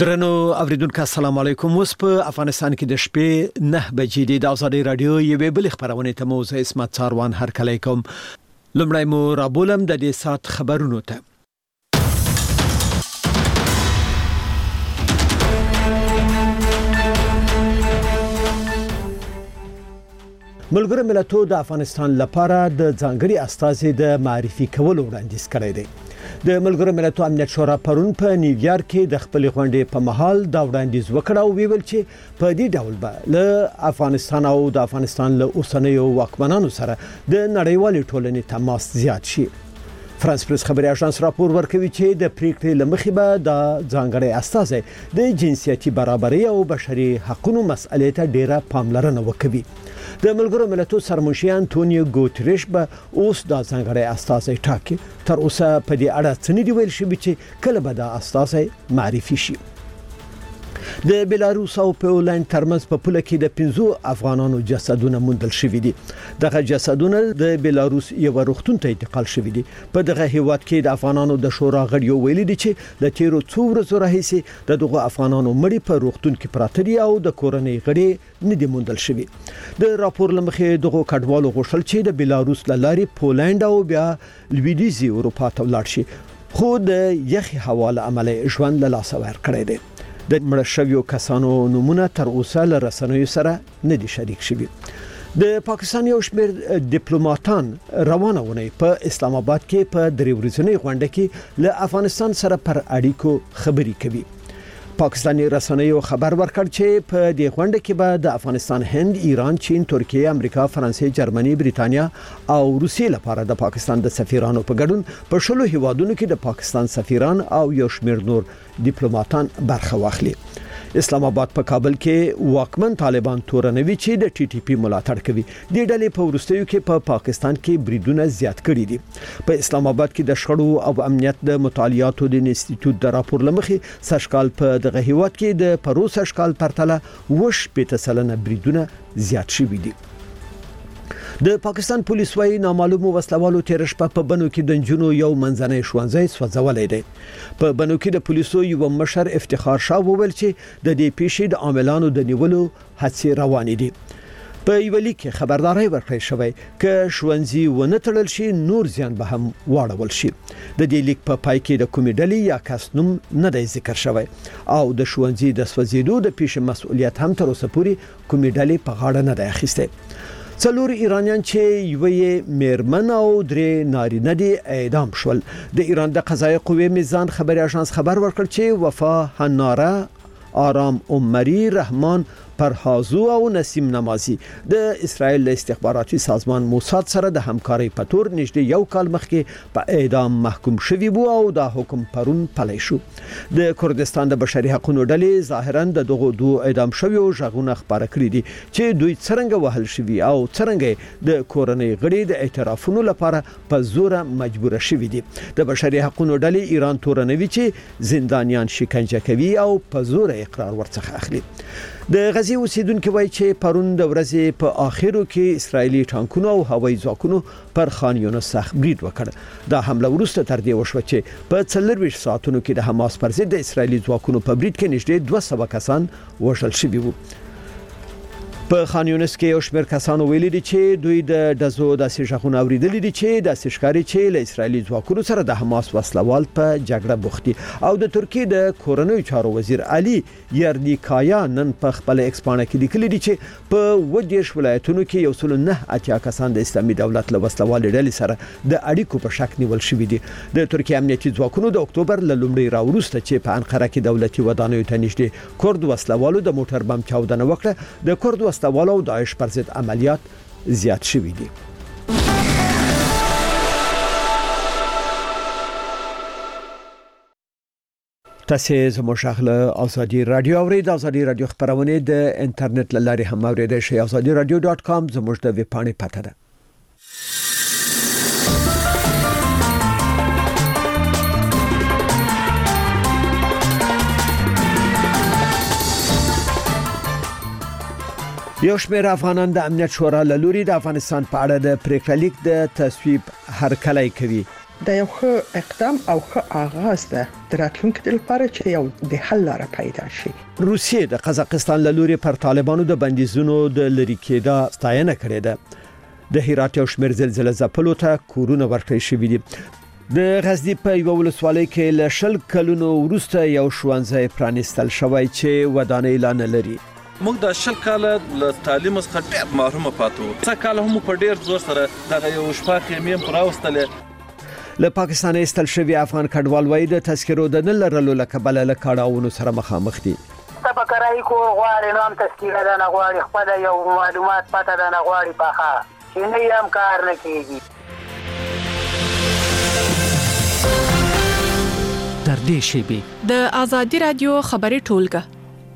درنو اوریدونکو السلام علیکم. اوس په افغانستان کې د شپې 9 بجې د آزادۍ رادیو یوې بل خبرونه ته موزه اسمت څاروان هرکلی کوم. لمړی مو رابولم د دې سات خبرونو ته. ملګرو ملتونو د افغانستان لپاره د ځانګړي استازي د معرفي کولو وړاندیز کړی دی. د ملګرو ملتونو امنیت شورا پرون په نیویارک کې د خپل غونډې په محل دا وړاندیز وکړ او ویل چې په دې ډول به له افغانستان او د افغانستان له اوسنیو واکمنانو سره د نړیوالې ټولنې تماس زیات شي. فرانس پریس خبري اژانس راپور ورکوي چې د پریکړې لمخې به د ځانګړي استازي د جنسيتي برابرۍ او بشري حقوقو مسئلې ته ډیره پاملرنه وکوي. د ملګرو ملتونو سرمنشي انټونیو ګوتریش به اوس د ځانګړي استازي ټاکي. تر اوسه په دې اړه څه نه دی ویل شوی چې کله به د استازي معرفي شي. د بلاروس او پولند ترمنځ په پوله کې د 15 افغانانو جسدونه موندل شوي دي. دغه جسدونه د بلاروس یو روغتون ته انتقال شوي دي. په دغه هیواد کې د افغانانو د شورا غړي ویلي دي چې د تیرو څو ورځې راهیسې دغه افغانانو مړي په روغتون کې پراته دي او د کورنۍ غړي نه دي موندل شوي. د راپور لمخې دغه کډوالو غوښتل چې د بلاروس لارې پولند او بیا لویدیزي اروپا ته ولاړ شي. خو د یخي حواله عملی ژوند له لاسه ورکړی دی. د مړ شویو کسانو نمونه تر اوسه له رسنیو سره نه دي شریک شوي. د پاکستان یو شمېر ډیپلوماټان روانه ونی په اسلام آباد کې په درې ورځنۍ غونډه کې له افغانستان سره پر اړیکو خبري کوي. پاکستاني رسنیو خبر ورکړ چې په دې غونډه کې به د افغانستان، هند، ایران، چین، ترکیه، امریکا، فرانسې، جرمني، بریتانیا او روسیې لپاره د پاکستان د سفیرانو په ګډون په 20 هیوادونو کې د پاکستان سفیران او یو شمېر نور ډیپلوماټان برخه واخلي. اسلام آباد په کابل کې واکمن طالبان تورنوي چې د ټي ټي پی ملاتړ کوي. د ډلې په ورستیو کې په پاکستان کې بریدونه زیات کړي دي. په اسلام آباد کې د شخړو او امنیت د مطالعاتو د انسټیټیوټ د راپور لمخې سشکال په دغه هیواد کې د پروسه شکال پرتله 80% بریدونه زیات شوي دي. د پاکستان پولیس وايي نامعلومو وسلوالو تیر شپه په بنو کې د جنونو یو منځنۍ ښوونځی سوځولې دی. په بنو کې د پولیسو یو مشر افتخار شاه وویل چې د دې پیښې د عاملانو د نیولو هڅې روانې دي. په یو لیک کې خبرداري ورکړې شوې چې ښوونځي ونه تړل شي نور زیان به هم واړول شي. د دې لیک په پای کې د کومې ډلې یا کس نوم نه دی ذکر شوی او د ښوونځي د سوځېدو د پیښې مسؤلیت هم تر اوسه پورې کومې ډلې په غاړه نه دی اخیسته. 4 ایرانیان چې یوې میرمن او 3 نارینه دي اعدام شول. د ایران د قضایي قوې میزان خبري اژانس خبر ورکړ چې وفا حناره، آرام عمری، رحمان پرهازو او نسیم نمازی د اسرائیل استخباراتي سازمان موساد سره د همکارۍ په تور نږدې یو کال مخکې په اعدام محکوم شوی وو او دا حکم پرون پلی شو. د کردستان د بشري حقوقو ډلې ظاهرا د دغه دوه اعدام شویو ژغونه خبره کړې دي چې دوی څنګه وهل شوی او څنګه د کورنۍ غړي د اعترافونو لپاره په زور مجبور شوی دي. د بشري حقوقو ډلې ایران تورنوي چې زندانیان شکنجه کوي او په زور اقرار ورڅخه اخلي. د غزي اوسیدونکو وایي چې پرون د ورځې په اخرو کې اسرایلی ټانکونو او هوایي ځواکونو پر خان یونس سخت برید وکړ. دا حمله وروسته تر دې وشوه چې په 24 ساعتونو کې د حماس پر ضد د اسرایلی ځواکونو په برید کې نږدې 200 کسان وژل شوي وو. په خان یونس کې یو شمېر کسانو ویلي دي چې دوی د دزو داسې ژغونه اوریدلي دي چې د ښکاری چې له اسرایلی ځواکونو سره د حماس وسلوال په جګړه بوختي. او د ترکیه د کورنۍ چارو وزیر علي یردیکایا نن په خپل ایکسپانه کې لیکلي دي چې په 20 ولایتونو کې یو څل 9 کسان د اسلامي دولت له وسلوال ډلې سره د اړیکو په شک نیول شوي دي. د ترکیه امنیتي ځواکونو د اکتوبر له لومړي راوروسته چې په انقره کې دولتي ودانیو ته نږدې کورد وسلوالو د موټر بم چاودنه وکړه، د کورد وسلوالو او داعش پر ضد عملیات زیات شوي دي. تاسو زموږ غږ ازادي رادیو اورئ. د ازادي رادیو خبرونه د انټرنیټ لارې هم اوریدئ شئ. azadiradio.com زموږ د ویب پاڼې پته ده. یو شمېر افغانان د امنیت شورا له لوري د افغانستان په اړه د پریکړه لیک د تصویب هرکلی کوي. د یو ښه اقدام او ښه آغاز ده د راتلونکي لپاره چې یو د حل لاره پیدا شي. روسیې د قزاقستان له لوري پر طالبانو د بندیزونو د لری کېدا ستاینه کړې ده. د هرات یو شمېر زلزلې ځپلو ته کورونه ورکړل شوي دي. د غزنی په یو ولسوالۍ کې له 10 کلونو وروسته یو ښوونځی پرانیستل شوی چې ودانۍ لا نه لري. موږ د 10 کاله له تعلیم څخه ډېر محروم پاتو. څه کال هم په ډېر زور سره د یو شپه خیمې پراوستلې. له پاکستان استل شوی افغان کډوال وای د تذکرو د نه لرلو لکبل له کاډاونو سره مخامخ دي. تفکرای کو غواړي نام تذکره د نغواړي خپل یو معلومات پته د نغواړي پاخه چې نه یم کار نه کیږي. در دې شیبې د آزادي رادیو خبري ټولګه.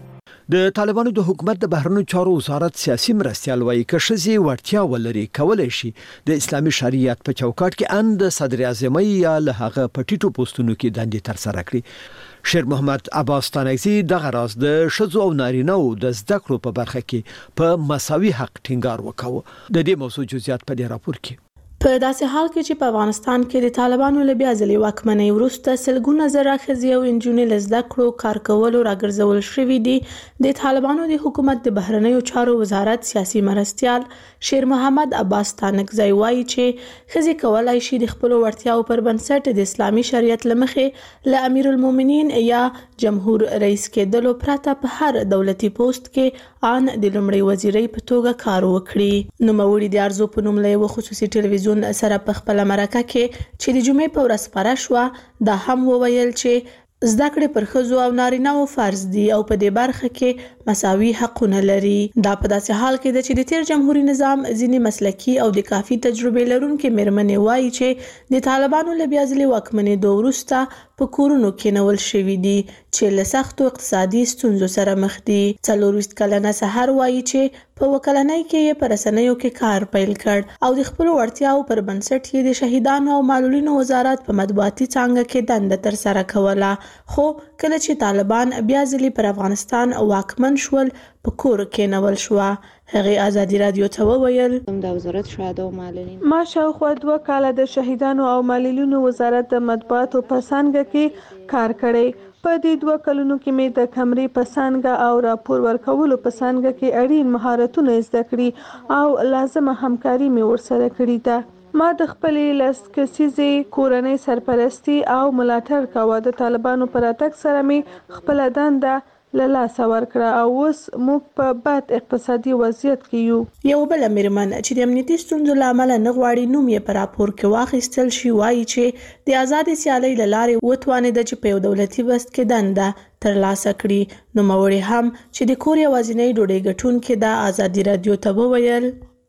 د طالبانو د حکومت د بهرنیو چارو وزارت سیاسي مرستيال وایي چې شزي ورتیا ولري کولای شي د اسلامي شریعت په چوکاټ کې اند صدر اعظم یا له هغه پټیټو پوسټونو کې دندې تر سره کړي. شیر محمد عباس تانکزی د غراز د شذو او نارینه او د زده کړو په برخه کې په مساوي حق ټینګار وکاو. د دې موضوع جزئیات په دې راپور کې. په داسې حال کې چې په افغانستان کې د طالبانو له بیا ځلې واکمنۍ وروسته سلګونه زره ښځې او نجونې له زده کړو کار کولو راګرځول شوي دي، د طالبانو د حکومت د بهرنیو چارو وزارت سیاسي مرستيال شیر محمد عباس تانکزی وایي چې ښځې کولای شي د خپل وړتیاو پر بنسټ د اسلامي شریعت لمخې له امیر المؤمنین یا جمهور رئیس کېدلو پرته په هر دولتي پوسټ کې ان د لومړي وزیرۍ په توګه کار وکړي. نوموړي د ارزو په نوم له یو خصوصي ټلویزیون سره په خپل مرکه کې چې د جمعې په ورځ خبره شوه دا هم وویل چې زده کړې پر ښځو او نارینه‌و فرض دي او په دې برخه کې مساوي حقونه لري. دا په داسې حال کې ده چې د تیر جمهوریت نظام ځینې مسلکي او د کافي تجربې لرونکي مېرمنې وایي چې د طالبانو له بیا ځلې واکمنېدو وروسته په کورونو کې نول شوي دي چې له سختو اقتصادي ستونزو سره مخ دي. 24 کلنه سحر وایي چې په وکلنۍ کې یې په رسنیو کې کار پیل کړ او د خپل وړتیاو پر بنسټ یې د شهیدانو او معلولینو وزارت په مطبوعاتي څانګه کې دنده تر سره کوله. خو کله چې طالبان بیا ځلې پر افغانستان واکمن شول په کور کې نول شو. هغه آزادي رادیو ته وویل د وزارت شهدا او معلولین ما شاوخوا 2 کاله د شهیدانو او معلولینو وزارت د مطبوعاتو په څانګه کې کار کړی. په دې 2 کلونو کې مې د کمرې په څانګه او راپور ورکولو په څانګه کې اړین مهارتونه زده کړي او لازمه همکاري مې ورسره کړې ده. ما د خپلې لس کسیزې کورنۍ سرپرستی او ملاتړ کاوه. د طالبانو پر راتګ سره مې خپل دنده له لاسه ورکړه او اوس موږ په بد اقتصادي وضعیت کې یو. یو بل مېرمن چې د امنیتي ستونزو له امله نه غواړي نوم یې په راپور کې واخیستل شي وایي چې د آزادې سیالۍ له لارې وتوانېده چې په یو دولتي بست کې دنده ترلاسه کړي. نوموړې هم چې د کور یوازینۍ ډوډۍ ګټونکې د آزادي رادیو ته وویل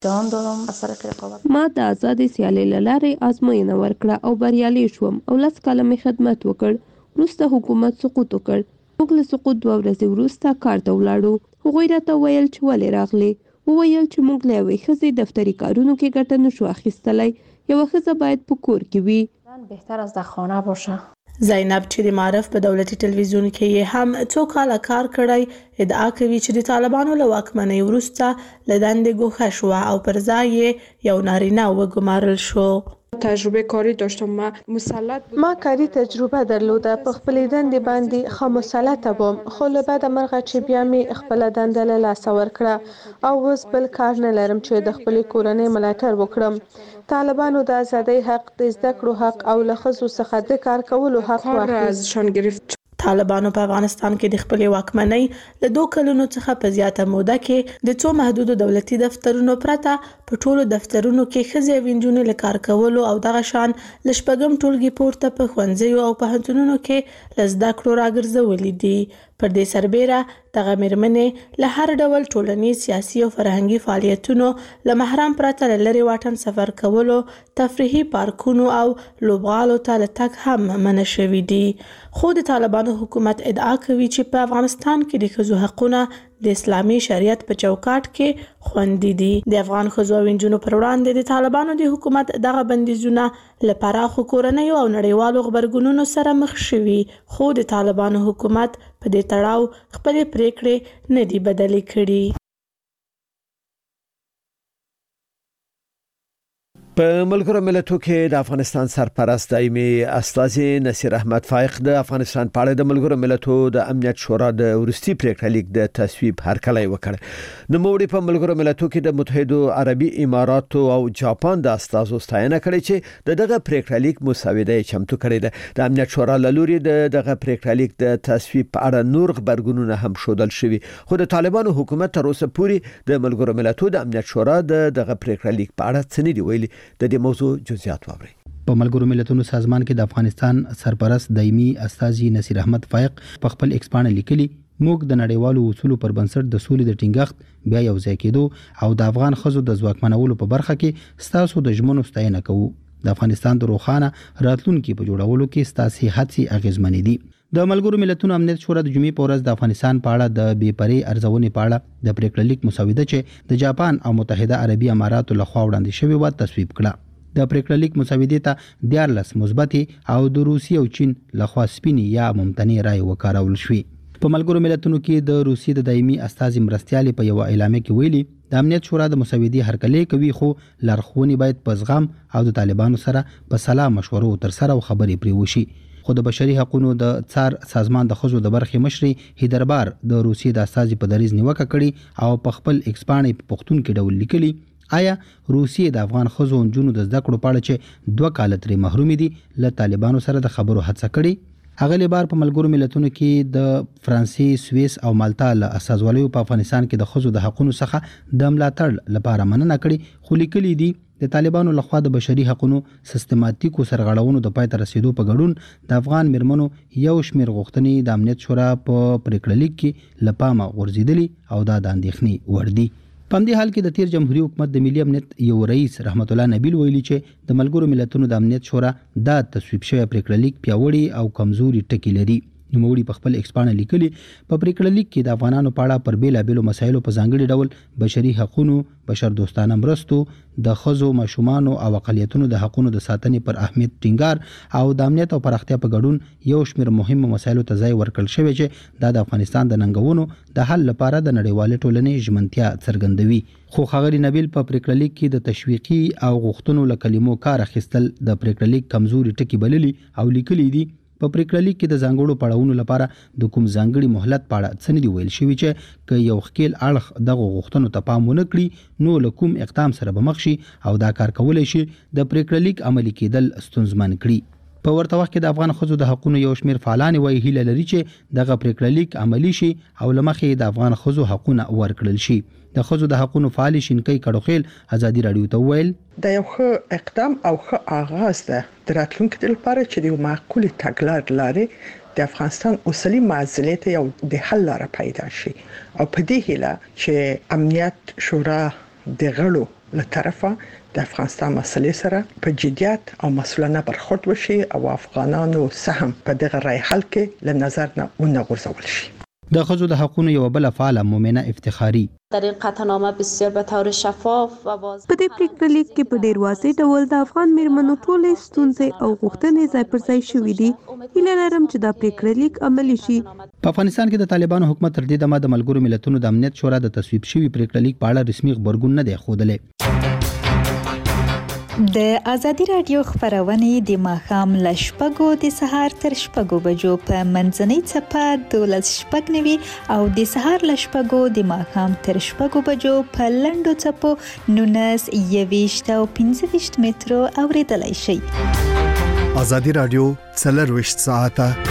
ما د آزادې سیالۍ له لارې ازموینه ورکړه او بریالۍ شوم او 10 کاله مې خدمت وکړ. وروسته حکومت سقوط وکړ. موږ له سقوط 2 ورځې وروسته کار ته ولاړو. هغوی راته ویل چې ولې راغلې. وویل چې موږ له یوې ښځې دفتري کارونو کې ګټه نشو اخیستلی. یوه ښځه باید په کور کې وي. بهتر از در خانه باشه. زینب چې د معرف په دولتي ټلویزیون کې یې هم 2 کاله کار کړی ادعا کوي چې د طالبانو له واکمنۍ وروسته له دندې ګوښه شوه او پر ځای یې یو نارینه وګمارل شو. تجربه کاری داشتم. ما کاری تجربه درلوده. په خپلې دندې باندې ښه مسلطه وم خو له بده مرغه چې بیا مې خپله دنده له لاسه ورکړه او اوس بل کار نه لرم چې د خپلې کورنۍ ملاتړ وکړم. طالبانو د ازادۍ حق، د زده کړو حق او له ښځو څخه د کار کولو حق واخیست. طالبانو په افغانستان کې د خپلې واکمنۍ له 2 کلونو څخه په زیاته موده کې د څو محدودو دولتي دفترونو پرته په ټولو دفترونو کې ښځې او نجونې له کار کولو او دغه شان له 4م ټولګي پورته په ښوونځیو او پوهنتونونو کې له زده کړو راګرځولې دي. پر دې سربیره دغه مېرمنې له هر ډول ټولنیز، سیاسي او فرهنګي فعالیتونو له محرم پرته له لرې واټن سفر کولو، تفریحي پارکونو او لوبغالو ته له تګ هم منع شوي دي. خو د طالبانو حکومت ادعا کوي چې په افغانستان کې د ښځو حقونه د اسلامي شریعت په چوکاټ کې خوندي دي. د افغان ښځو او نجونو پر وړاندې د طالبانو د حکومت دغه بندیزونه له پراخو کورنیو او نړیوالو غبرګونونو سره مخ شوي، خو د طالبانو حکومت په دې تړاو خپلې پریکړې نه دي بدلې کړي. په ملګرو ملتونو کې د افغانستان سرپرست دایمي استاذي نصیر احمد فائق د افغانستان په اړه د ملګرو ملتونو د امنیت شورا د ورستي پریکړه لیک د تصویب هرکلی وکړ. نو موږ په ملګرو ملتونو کې د متحده عربي اماراتو او جاپان د استازو ستاینه کړې چې دغه پریکړه لیک مسوده چمتو کړی ده. د امنیت شورا لوري دغه پریکړه لیک د تصویب په اړه نور خبرګونونه هم شودل شوی، خو د طالبانو حکومت تر اوسه پورې د ملګرو ملتونو د امنیت شورا دغه پریکړه لیک په اړه څه نه دی ویلي. د دې موضوع جزئیات واورئ. په ملګرو ملتونو سازمان کې د افغانستان سرپرست دایمي استاذي نصیر احمد فائق په خپل ایکسپانه لیکلي، موږ د نړیوالو اصولو پر بنسټ د سولې د ټینګښت بیا یو ځای کېدو او د افغان خزو د ځواکمنولو په برخه کې ستاسو د ژمنو ستاینه کوو. د افغانستان د روښانه راتلونکي په جوړولو کې ستاسو هڅې اغیزمنې دي. د ملګرو ملتونو امنیت شورا د جمعې په ورځ د افغانستان په اړه د بې پرې ارزونې په اړه د پریکړه لیک مسوده چې د جاپان او متحده عربي اماراتو لخوا وړاندې شوی و تصویب کړه. د پریکړه لیک مسوده ته 14 مثبت او د روسیې او چین لخوا سپینې یا ممتنع رائے وکارول شوې. په ملګرو ملتونو کې د روسیې د دایمي استازي مرستیال په یو اعلامیه کې ویلي، د امنیت شورا د مسودې هرکلی کوي، خو لارښوونې باید په زغم او د طالبانو سره په سلا مشورو تر سره او خبرې پرې وشي. خو د بشري حقوقو د څار سازمان د خزو د برخې مشري هیدربار د روسیې د استازي په دریز نیوکه کړي او په خپل ایکسپانې په پښتون کې ډول لیکلي، آیا روسیې د افغان خزو او جنونو د زده کړو په اړه چې 2 کال ترې محروم دي له طالبانو سره د خبرو هڅه کړي؟ اغلی بار په ملګرو ملتونو کې د فرانسې، سویس او مالټا له استازوالیو په افغانستان کې د خزو د حقوقو څخه د ملاتړ لپاره مننه کړي، خو لیکلي دي د طالبانو لخوا د بشري حقوقو سیستماتیکو سرغړونو د پای ته رسیدو په ګډون د افغان مرمنو یو شمیر غوښتنې د امنیت شورا په پریکړه لیک کې لپامه غورځېدلي او دا د اندېښنې وړ دي. په همدې حال کې د تیر جمهوریت حکومت د ملي امنیت یو رئیس رحمت الله نبیل ویلي چې د ملګرو ملتونو د امنیت شورا دا تصویب شوی پریکړه لیک پیاوړي او کمزوري ټکي لري. نوموړي په خپل ایکسپانه لیکلي، په پریکړه لیک کې د افغانانو په اړه پر بیلابیلو مسایلو په ځانګړي ډول بشري حقوقو، بشر دوستانه مرستو، د خزو، ماشومانو او اقلیتونو د حقوقو د ساتنې پر اهمیت ټینګار او د امنیت او پراختیا په ګډون یو شمیر مهمو مسایلو ته ځای ورکړل شوی چې د افغانستان د ننګونو د حل لپاره د نړیوال ټولنې ژمنتیا څرګندوي. خو ښاغلي نبیل په پریکړه لیک کې د تشویقي او غوښتنو له کلمو کار اخیستل د پریکړه لیک کمزوري ټکي بللي او لیکلي دي. په پریکړه لیک کې د ځانګړو پړاوونو لپاره د کوم ځانګړي مهلت په اړه څه نه دی ویل شوی چې که یو ښکیل اړخ دغه غوښتنو ته پام ونه کړي نو له کوم اقدام سره به مخ شي او دا کار کولی شي د پریکړه لیک عملي کېدل ستونزمن کړي. په ورته وخت کې د افغان خزو د حقوقو یو شمیر فعالان وایي هیله لري چې دغه پریکړه لیک عملی شي او لمخې د افغان خزو حقوقونه ورکړل شي. د خزو د حقوقو فعال شینکۍ کډوخیل ازادي رادیو ته ویل، دا یو ښه اقدام او ښه آغاز ده د راتلونکي لپاره چې د یو معقول تګلارې لارې د افغانستان اوسنی معضلې ته یو د حل لاره پیدا شي او په دې هیله چې امنیت شورا د غړو له طرفه د افغانستان مسلې سره په جديت او مسؤلانه برخورد وشي او افغانانو سهم په دغه رای حل کې له نظر نه ونغورځول شي. د خزو د حقوقو یو بل فعال مومنه افتخاری در این قطعنامه بسیار به طور شفاف و واضح په دې پریکړه لیک کې په ډیر واضح ډول د افغان میرمنو ټولې ستونزې او غوښتنې ځای پر ځای شوې دي. هیله لرم چې دا پریکړه لیک عملي شي. په افغانستان کې د طالبانو حکومت تر دې دمه د ملګرو ملتونو د امنیت شورا د تصویب شوی پریکړه لیک په اړه رسمي خبرګون نه دی ښودلی. د ازادي رادیو خبرونه د ماښام له 6 د سهار تر 6 بجو په منځنۍ چپه 12:09 او د سهار له 6 د ماښام تر 6 بجو په لنډو چپو 19 او 15 مترو اوریدلای شئ. ازادي رادیو 24 ساعته.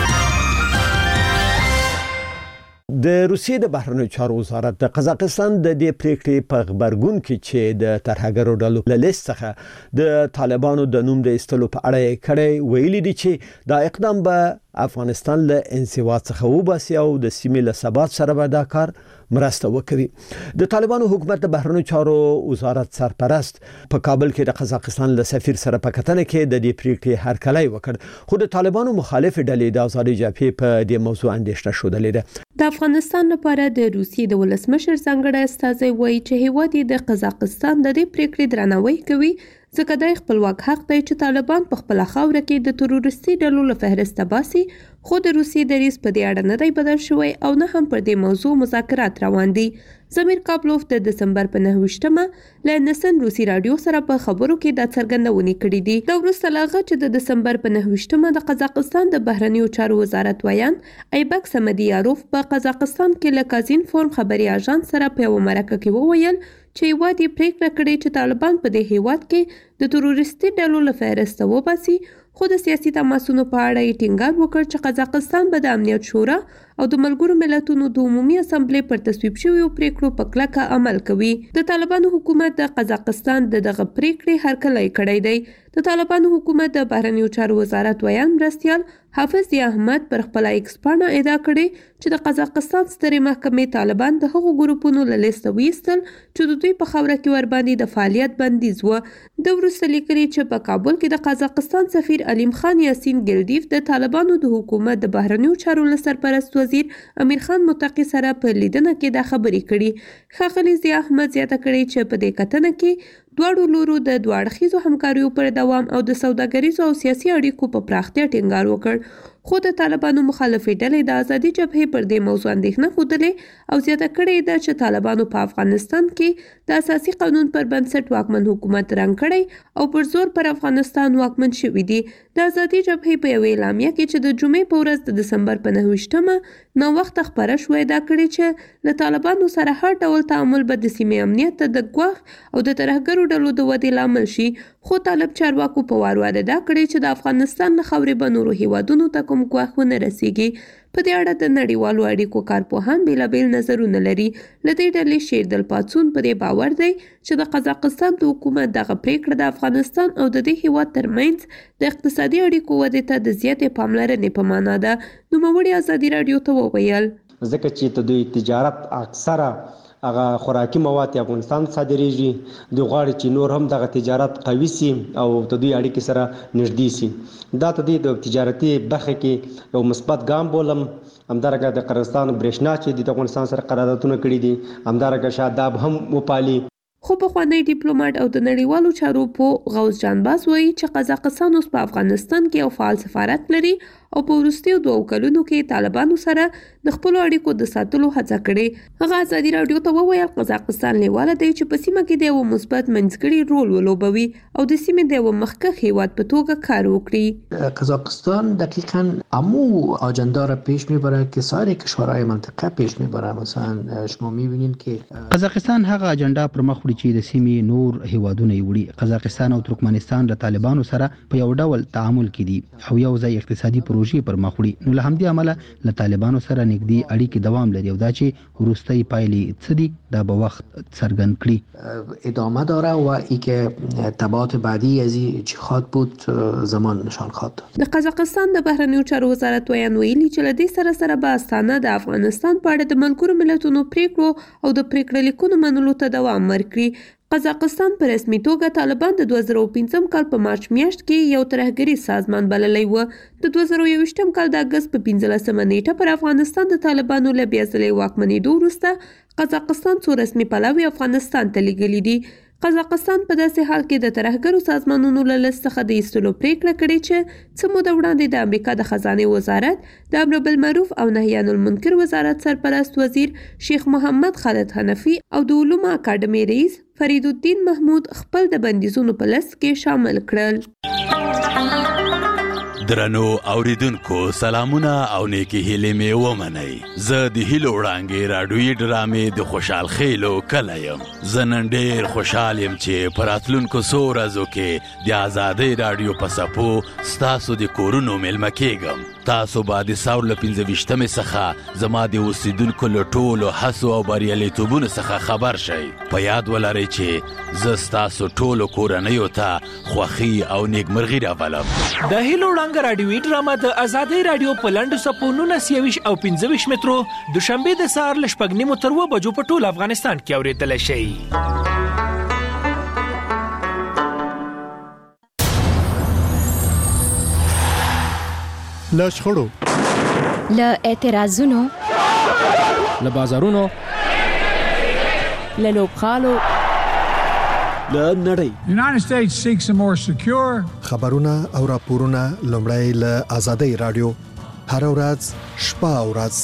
د روسیې د بهرنیو چارو وزارت د قزاقستان د دې پریکړې په خبرګون کې چې د ترهګرو ډلو له لیست څخه د طالبانو د نوم د ایستلو په اړه کړي ویلي دي چې دا اقدام به افغانستان له انزوا څخه وباسي او د سیمې له ثبات سره به دا کار مرسته وکړي. د طالبانو حکومت د بهرنیو چارو وزارت سرپرست په کابل کې د قزاقستان له سفیر سره په کتنه کې د دې پریکړې هرکلی وکړ، خو د طالبانو مخالف ډلې د آزادي جبهې په دې موضوع اندېښنه شودلې ده. د افغانستان لپاره د روسیې د ولسمشر ځانګړی استازی وایي چې هیواد د قزاقستان د دې پریکړې درناوی کوي ځکه دا خپلواک حق دی چې طالبان په خپل خاوره کې د تروریستي ډلو له فهرسته باسي، خو د روسیې دریځ په دې اړه نه دی بدل شوی او نه هم پر دې موضوع مذاکرات روان دي. زمیر کابلوف د دسمبر په 9 له نسن روسي رادیو سره په خبرو کې دا څرګندونې کړې دي. دا وروسته له هغه چې د دسمبر په 9 د قزاقستان د بهرنیو چارو وزارت ویان ایبک سمدیاروف په قزاقستان کې له کازین فورم خبري اژانس سره په یو مرکه کې وویل چې هیواد یې پریکړه کړې چې طالبان په دې هیواد کې د تروریستي ډلو له فهرسته وباسي، خو د سیاسي تماسونو په اړه یې ټینګار وکړ چې قزاقستان به د امنیت شورا او د ملګرو ملتونو د عمومي اسمبلی پر تصویب شویو پریکړو په کلکه عمل کوي. د طالبانو حکومت د قزاقستان د دغه پریکړې هرکلی کړی دی. د طالبانو حکومت د بهرنیو چارو وزارت ویان مرستیال حافظ احمد پر خپل ایکس پاڼه ادعا کړې چې د قزاقستان سترې محکمې طالبان د هغو ګروپونو له لیسته ویستل چې د دوی په خاوره کې ورباندې د فعالیت بندیز و. د وروسته لیکلي چې په کابل کې د قزاقستان سفیر علیم خان یاسین ګلدیف د طالبانو د حکومت د بهرنیو چارو له سرپرست وزیر امیر خان متقی سره په لیدنه کې دا خبرې کړي. ښاغلي ضیا احمد زیاته کړې چې په دې کتنه کې دواړو لورو د دوه اړخیزو همکاریو پر دوام او د سوداګریزو او سیاسي اړیکو په پراختیا ټینګار وکړ. خو د طالبانو مخالفې ډلې د ازادي جبهې پر دې موضوع اندېښنه ښودلې او زیاته کړې ده چې طالبانو په افغانستان کې د اساسي قانون پر بنسټ واکمن حکومت رنګ کړی او پر زور پر افغانستان واکمن شوي دي. د ازادي جبهې په یوې اعلامیه کې چې د جمعې په ورځ د دسمبر په 9 نو وخت خبره شوې دا کړې چې له طالبانو سره هر ډول تعامل به د سیمې امنیت ته د ګواښ او د ترهګرو ډلو د ودې لامل شي. خو طالب چارواکو په وار واده دا کړې چې د افغانستان له خاورې به نورو هیوادونو ته کوم ګواښ ونه رسیږي. په دې اړه د نړیوالو اړیکو کارپوهان بیلابیل نظرونه لري. له دې ډلې شیردل پاڅون په دې باور دی چې د قزاقستان د حکومت دغه پریکړه د افغانستان او د دې هیواد ترمنځ د اقتصادي اړیکو ودې ته د زیاتې پاملرنې په معنا ده. نوموړي ازادي راډیو ته وویل ځکه چې د دوی تجارت اکثره هغه خوراکي مواد افغانستان صادریږي، دوی غواړي چې نور هم دغه تجارت قوي سي او د دوی اړیکې سره نږدې سي. دا ته د تجارتي برخه کې یو مثبت ګام بولم. همدارنګه د قزاقستان برېښنا چې د افغانستان سره قراردادونه کړي دي، همدارنګه شاداب هم وپالي. خو پخوانی ډیپلوماټ او د نړیوالو چارو په غوث جانباز وایي چې قزاقستان اوس په افغانستان کې یو فعال سفارت لري او په وروستیو 2 کلونو کې طالبانو سره د خپلو اړیکو د ساتلو هڅه کړې. هغه ازادي راډیو ته وویل قزاقستان لیواله دی چې په سیمه کې د یو مثبت منځګړي رول ولوبوي او د سیمې د یو مخکښ هیواد په توګه کار وکړي. قزاقستان دقیقاً امو آجندا را پیش میبره که سایر کشورهای منطقه پیش میبره. مثلا شما میبینید که قزاقستان هغه اجنډا پر مخ وړي چې د سیمې نور هیوادونه یې وړي. قزاقستان او ترکمنستان له طالبانو سره په یو ډول تعامل کې دي او یو ځای اقتصادي پروژې پر مخ وړي. نو له همدې امله له طالبانو سره نږدې اړیکې دوام لري او دا چې وروستۍ پایلې څه دي دا به وخت څرګند کړي. ادامه داره و اینکه تبعات بعدی از این چی خواهد بود زمان نشان خواهد داد. د قزاقستان د بهرنیو چارو وزارت ویان ویلي چې له دې سره سره به استانه د افغانستان په اړه د ملګرو ملتونو پریکړو او د پریکړې لیکونو منلو ته دوام ورکړي. قزاقستان په رسمي توګه طالبان د 2015 کال په مارچ میاشت کې یو ترهګری سازمان بللی و. د 2021 کال د اگست په 15 نیټه پر افغانستان د طالبانو له بیا ځلې واکمنېدو وروسته قزاقستان څو رسمي پلاوي افغانستان ته لیږلي دي. قزاقستان په داسې حال کې د ترهګرو سازمانونو له لست څخه د ایستلو پریکړه کړې چې څه موده وړاندې د امریکا د خزانې وزارت د امر بالمعروف او نهي عن المنکر وزارت سرپرست وزیر شیخ محمد خالد حنفي او د علومو اکاډمي رئیس فرید الدین محمود خپل د بندیزونو په لست کې شامل کړل. درنو اوریدونکو سلامونه او نیکی هیلې مې ومنئ. زه د هیلو وړانګې راډیویي ډرامې د خوشحال خیلو کلی یم. زه نن ډېر خوشحال یم چې په راتلونکو څو ورځو کې د ازادۍ راډیو په څپو ستاسو د کورونو میلمه کیږم. تاسو به د ساور له 25مې څخه زما د اوسیدونکو له ټولو هڅو او بریالیتوبونو څخه خبر شئ. په یاد ولرئ چې زه ستاسو ټولو کورنیو ته خوښي او نیکمرغي راولم. د هیلو وړانګه راډیویي ډرامه د ازادۍ راډیو په لنډو څپو 19 او 25 مترو دوشنبه د سهار له 9:30 تر 2 بجو په ټول افغانستان کې اورېدلی شئ. له شخړو، له اعتراضونو، له بازارونو، له لوبغالو له نړۍ. خبرونه او راپورونه لومړی له آزادۍ رادیو هر ورځ شپه او ورځ.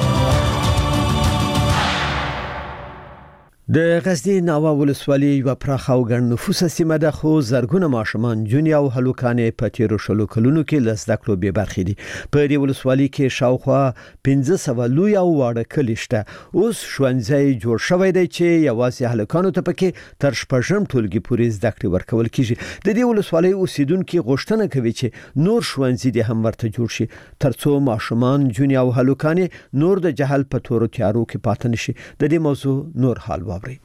د غزنی ناوه ولسوالۍ یو پراخه او ګڼ نفوسه سیمه ده، خو زرګونه ماشومان جونی او هلوکانې په تیرو شلو کلونو کې له زده کړو بې برخې دي. په دې ولسوالۍ کې شاوخوا 1500 لوی او واړه کلي شته. اوس ښوونځی جوړ شوی دی چې یوازې هلوکانو ته پکې تر شپږم ټولګي پورې زده کړې ورکول کیږي. د دې ولسوالۍ اوسیدونکو غوښتنه کوي چې نور ښوونځي د هم ورته جوړ شي ترڅو ماشومان جونی او هلوکانې نور د جهل په تورو تیارو کې پاتې نشي. د دې موضوع نور حال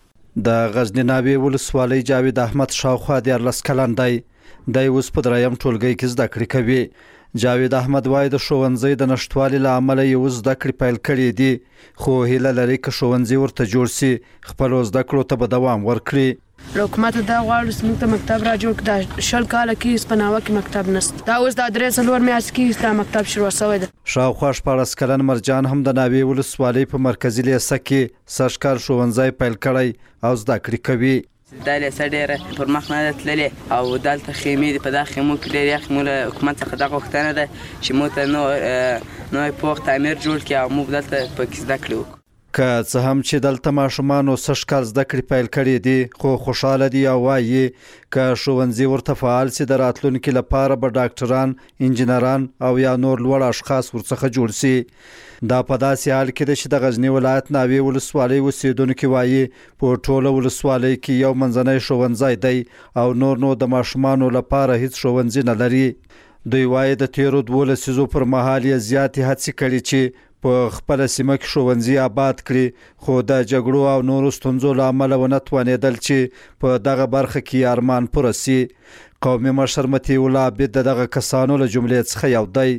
د غزنی ناوې ولسوالۍ جاوید احمد شاوخوا 14 کلن دی. د اوس په دریم ټولګي کې زده کړې کوي. جاوید احمد وايي د ښوونځي د نشټوالي له امله یو زده کړې پیل کړې دي، خو هیله لري چې ښوونځي ورته جوړ شي خپل زده کړو ته به دوام ورکړي. حکومت دا غواړي چې موږ ته مکتب را جوړ کړي. شل کال کې سپناوه کې مکتب نشته. دا اوس د درې څلور میاشتې کې دا مکتب شروع شوی دی. شاوخوا 14 کلن مرجان هم د ناوې ولسوالۍ په مرکزي لیسه کې سږکال ښوونځی پیل کړی او زده کړې کوي. دا لیسه ډېره پر مخ نه تللې او دلته خیمې دي. په دا خیمو کې ډېر یخ. موږ له حکومت څخه دا غوښتنه ده چې موږ ته نوی پوخ تعمیر جوړ کړي او موږ دلته پکې زده کړې وکړو. که څه هم چې دلته ماشومانو سږکال زده کړې پیل کړې دي، خو خوشاله دي او وایي که ښوونځي ورته فعال سي د راتلونکي لپاره به ډاکټران، انجینران او یا نور لوړ اشخاص ورڅخه جوړ سي. دا په داسې حال کې ده چې د غزنی ولایت ناوې ولسوالۍ اوسیدونکي وایي په ټوله ولسوالۍ کې یو منځنی ښوونځی دی او نو د ماشومانو لپاره هیڅ ښوونځي نه لري. دوی وایي د تیرو 2 لسیزو پر مهال یې زیاتې هڅې کړي چې په خپل سیمه کې ښوونځي آباد کړي، خو د جګړو او نورو ستونزو له امله ونه توانېدل چې په دغه برخه کې ارمان پوره سي. قومي مشر متي الله عبد دغه کسانو له جملې څخه یو دی.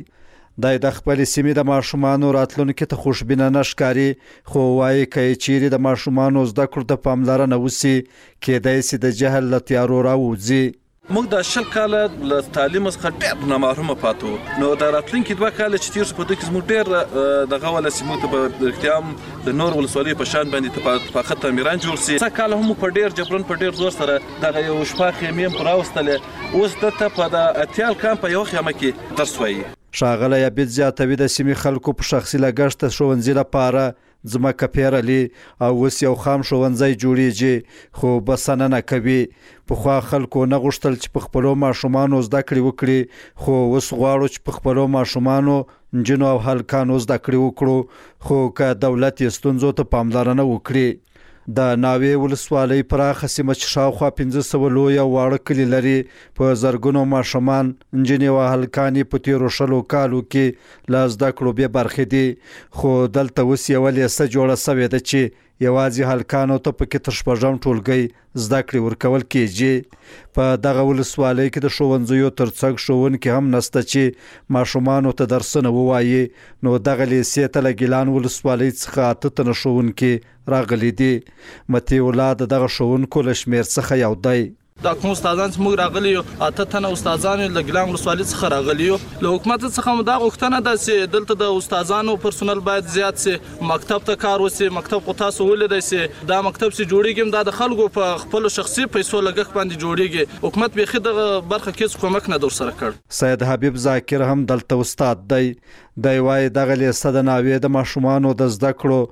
د خپل سیمې د ماشومانو راتلونکي ته خوشبینه نشکاري، خو وایي که چیرې د ماشومانو زده کړو ته پاملرنه وسي کېدای سي د جهل له تیارو راووځي. موږ د شل کاله له تعلیم څخه ډېر نامحرومه پاتو. نو د راتلونکي 2 کاله چې تیر شو په دې کې موږ ډېر دغه ولا سیمو ته په اختیام د نور ولسوالۍ په شان باندې په خط تعمیران جوړ سي. څه کاله هم په ډېر جبرن په ډېر زور سره دغه یو شپه خیمې پر راوستله. اوس دته په د اتیال کمپ یو خیمه کې درس وایي. ښاغلی عبید زیاتوي د سیمې خلکو په شخصي لګښت د ښوونځي لپاره ځمکه پیرلي او اوس یو خام ښوونځی جوړیږي، خو بسنه نه کوي. پخوا خلکو نه غوښتل چې په خپلو ماشومانو زده کړې وکړي، خو اوس غواړو چې په خپلو ماشومانو، نجونو او هلکانو زده کړې وکړو، خو که دولت یې ستونزو ته پاملرنه وکړي. د ناوې ولسوالۍ پراخه سیمه چې شاوخوا 1500 لوی او واړه کلي لري، په زرګونو ماشومان، نجونې او هلکانې په تیرو شلو کالو کې له زده کړو بې برخې دي. خو دلته اوس یوه لیسه جوړه سوې ده چې یوازې هلکانو ته پکې تر شپږم ټولګي زده کړې ورکول کېږي. په دغه ولسوالۍ کې د ښوونځیو ترڅنګ ښوونکي هم نشته چې ماشومانو ته درسونه ووایي. نو دغه لیسې ته له ګیلان ولسوالۍ څخه 8 تنه ښوونکي راغلي دي. متي الله د دغه ښوونکو له شمېر څخه یو دی. دا کوم استادان چې موږ راغلي یو 8 تنه استادان له ګیلان ولسوالۍ څخه راغلي یو. له حکومت څخه هم دا غوښتنه ده چې دلته د استادانو پرسونل باید زیات سي، مکتب ته کار وسي. مکتب خو تاسو ولیدئ چې دا مکتب چې جوړیږي دا د خلکو په خپل شخصي پیسو لګښت باندې جوړیږي. حکومت به خې دغه برخه کې کومک نه در سره کړ. سید حبیب ذاکر هم دلته استاد دی. دی وايي دغه لیسه د ناوې د ماشومانو د زده کړو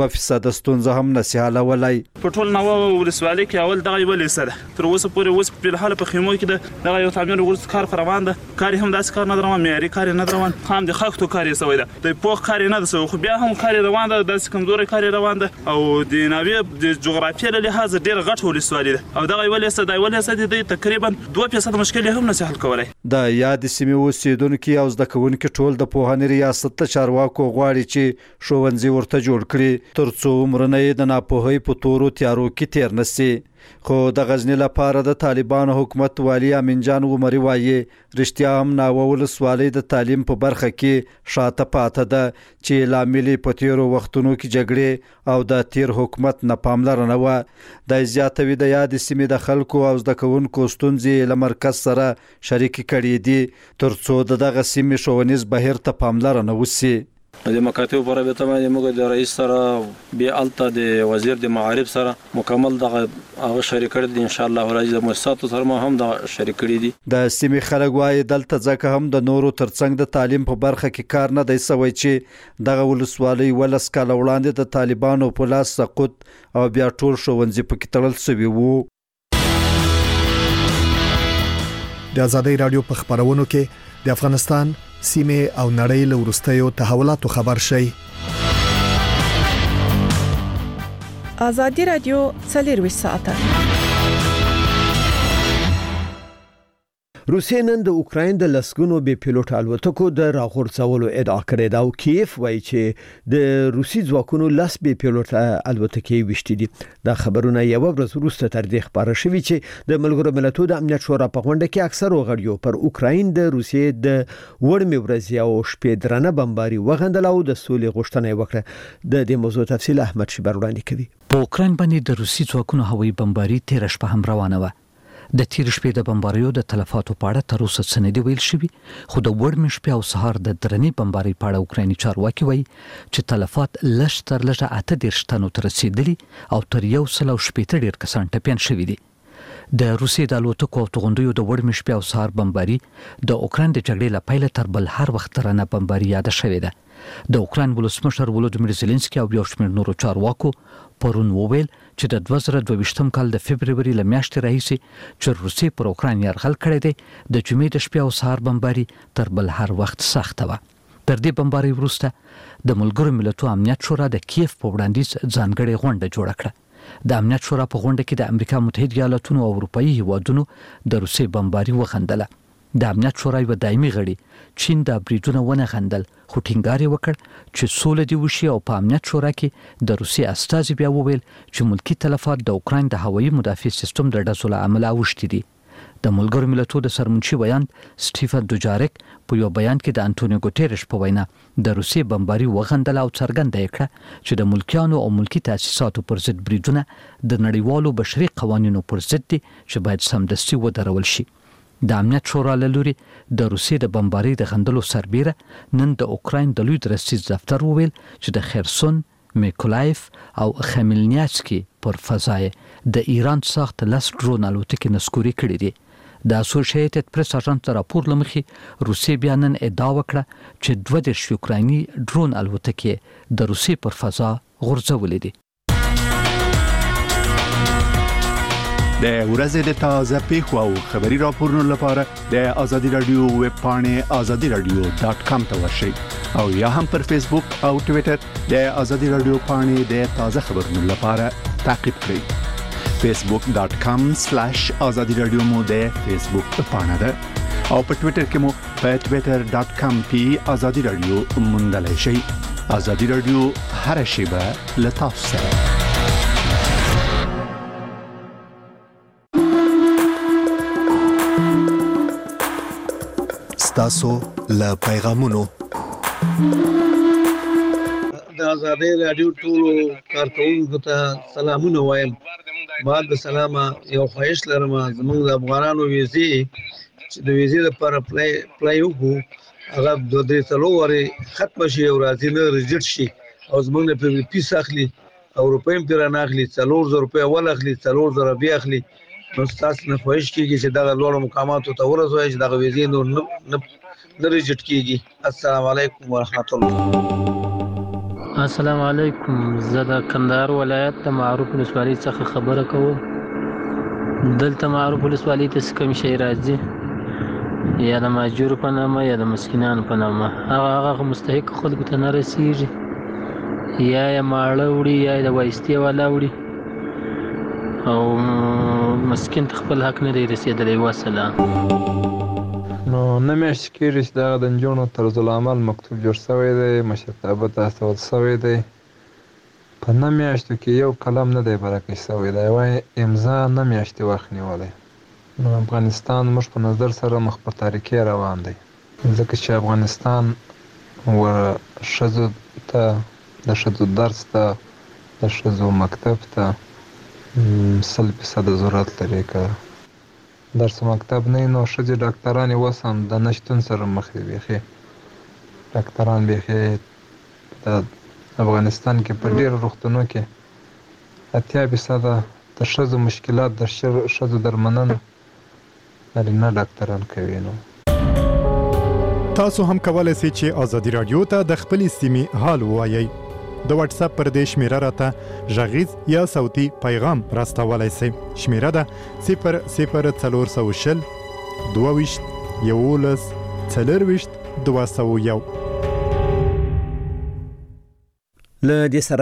2% ستونزه هم نسیاله ولای. په ټول نو ولسوالۍ کې اول دغه یو لیسه ده. تر اوسه پورې اوس په حال په خیمو کې دغه یو تعمیر ورس کار روان ده. کار هم داس کار نه روان، معیاري کار نه روان، خام د خښتو کار یې سوی ده. د پوخ کار نه ده، خو بیا هم کار روان ده، داس کمزوري کار روان ده. او د ناوې د جغرافیې له لحاظ ډېر غټ ولسوالۍ ده. او دغه یو لیسه د تقریبا 2% مشکل هم نه حل کولای. د یاد سیمې اوسیدونکو او زده کوونکو ټول د پوهنې ریاست ته چارواکو غواړي چې ښوونځي ورته جوړ کړي ترڅو عمرونه د ناپوهۍ په تورو تیارو کې تیر نشي. خو د غزنی لپاره د طالبانو حکومت والی امین جان عمری وایي رښتیا هم ناوه ولسوالۍ د تعلیم په برخه کې شاته پاته ده چې لامل په تیرو وختونو کې جګړې او د تیر حکومت نه پاملرنه و. د زیاتوي د یاد سیمې د خلکو او زده کوونکو ستونزې له مرکز سره شریک کړي دي ترڅو دغه سیمې ښوونیز بهیر ته پاملرنه وشي. د مکاتب پر رابطه باندې موږ د رئیس سره به الته د وزیر د معارف سره مکمل دغه هغه شریک کړی دي. ان شاء الله ولایت د مؤسساتو سره هم د شریک کړی دي. د سیمې خلک وايي دلته ځکه هم د نورو ترڅنګ د تعلیم په برخه کې کار نه دی سوی چې دغه ولسوالۍ ولس کال وړاندې د طالبانو په لاس سقوط او بیا ټول ښوونځي پکې تړل شوي وو. د آزادۍ رادیو په خبرونو کې د افغانستان سیمه او نړۍ له وروستیو تحولاتو خبر شي. آزادۍ رادیو 24 ساعته. روسیه نن د اوکراین د لسګونو بي پیلوټ الوتکو د راغورځولو ادعا کړې ده او کیف وایي چې د روسي ځواکونو لس بي پیلوټ الوتکې وشتي دي. دا خبرونه یو ورځ وروسته تر دې خبره شوې چې د ملګرو ملتونو د امنیت شورا په غونډه کې اکثر غړیو پر اوکراین د روسیې د وړمې ورځې او شپې درنه بمباري وغندل او د سولې غوښتنه وکړه. د دې موضوع تفصیل احمد شیبر وړاندې کوي. په اوکراین باندې د روسي ځواکونو هوایي بمباري تیر شپه هم روانه و. د تیر شپې د بمباریو د تلفاتو په اړه تر اوسه څه نه دی ویل شوی، خو د وړمې شپې او سهار د درنې بمباري په اړه اوکرایني چارواکي وایي چې تلفات لږ تر لږه 18 تنو ته رسیدلي او تر 160 ډیر کسان ټپيان شوي دي. د روسیې د الوتکو او توغندیو د وړمې شپې او سهار بمباري د اوکراین د جګړې لپاره تر بل هر وخت درنه بمباري یاد شوې ده. د اوکراین ولسمشر ولودیمیر زيلنسکي او یو شمېر نورو چارواکو پرون وویل چې د 2022م کال د فبرवरी ل میاشتې راهیسې چې روسیې پر اوکراین یرغل کړی دی د جمعې د شپې او سهار بمباري تر بل هر وخت سخته و. تر دې بمباري وروسته د ملګرو ملتونو امنیت شورا د کیف په وړاندیز ځانګړې غونډه جوړه کړه. د امنیت شورا په غونډه کې د امریکا متحده ایالاتونو او اروپאי هیوادونو د روسیې بمباري وغندله. د امنیت شورا یو دایمي غړي چین د بریدونو ونه غندل، خو ټینګار وکړ چې سوله دی وشي او په امنیت شورا کې د روسیې استازي بیا وویل چې ملکی تلفات د اوکراین د هوایي مدافع سیستم د ډزو له امله اوښتي دي. د ملګرو ملتونو د سرمنشي ویاند سټیفن دوجارک په یو بیان کې د انټونیو ګوتيرش په وینا د روسیې بمباري وغندل او څرګنده کړه چې د ملکیانو او ملکی تاسیساتو پر ضد بریدونه د نړیوالو بشري قوانینو پر ضد دي چې باید سمدستي ودرول شي. د امنیت شورا له لوري د روسیې د بمباري د غندلو سربیره نن د اوکراین د لوی درستیز دفتر وویل چې د خرسون، میکولایف او خمیلنیاتسکي پر فضای د ایران ساخت لس ډرون الوتکې نسکوري کړې دي. د اسوسییټډ پریس اژانس راپور لمخې روسیې بیا نن ادعا وکړه چې 22 اوکرایني ډرون الوتکې د روسیې پر فضا غورځولې دي. د ورځې د تازه پیښو او خبري راپورونو لپاره د آزادي رادیو ویب پاڼې azadiradio.com ته ورشئ او یا هم پر فیسبوک او ټوئیټر د آزادي رادیو پاڼې د تازه خبرونو لپاره تعقیب کړئ. facebook.com/azadiradio مو د فیسبوک پاڼه ده او په ټوئیټر کې مو په twitter.com/azadiradio موندلای شئ. آزادي رادیو هر شیبه له تاسو سره. تاسو له پیغامونو د آزادۍ رادیو ټولو کارکونکو ته سلامونه وایم. بعد د سلامه یو خواهش لرم زموږ د افغانانو ویزې چې د ویزې لپاره اپلای وکړو هغه د 3 ورځې ختم شي او راځي نه ریجیکټ شي او زموږ نه پیسې اخلي او روپیم پر نه اخلي 4000 روپیا ول اخلي 4000 بیا اخلي. نو تاسو نه خوښ کیږي چې دا لوړ مقاماتو ته ورسوي چې دا ویزې نو نه ریجیکټ کیږي. السلام علیکم ورحمت الله. السلام علیکم. زه د کندهار ولایت د معروف ولسوالۍ څخه خبره کوم. دلته معروف ولسوالۍ ته کوم شي راځي یا د ماجور په نامه یا د مسکینانو په نامه هغه مستحق خلکو ته نه رسیږي یا ماړه وړي یا د وایستي والا وړي او مسکین خپل حق نه رسیدلی. وسلام. نو نه میاشت کېږي چې دغه د نجونو طرز العمل مکتوب جوړ شوی دی، مشرتابه ته استول شوی دی. په نه میاشتو کې یو قلم نه دی برکه شوی دی، وایي امضا نه میاشتې وخت نیولی. نو افغانستان موږ په نظر سره مخ په تاریکۍ روان دی، ځکه چې افغانستان ښځو ته د ښځو درس ته د ښځو مکتب ته 100% ضرورت لري. که درس مکتب نه نو ښځې ډاکټرانې اوس هم د نشتون سره مخ دي. بیخي ډاکټران بیخي افغانستان کې په ډېر روغتونونو کې 80% د ښځو مشکلات د ښځو درملنه نارینه ډاکټران کوي. نو تاسو هم کولای شئ چې ازادي رادیو ته د خپلې سیمې حال ووایئ. د واتس اپ پر دې شمیره راته غږیز یا صوتي پیغام راستولای شئ. شمیره ده 00420 22 11 40 201. له دې سره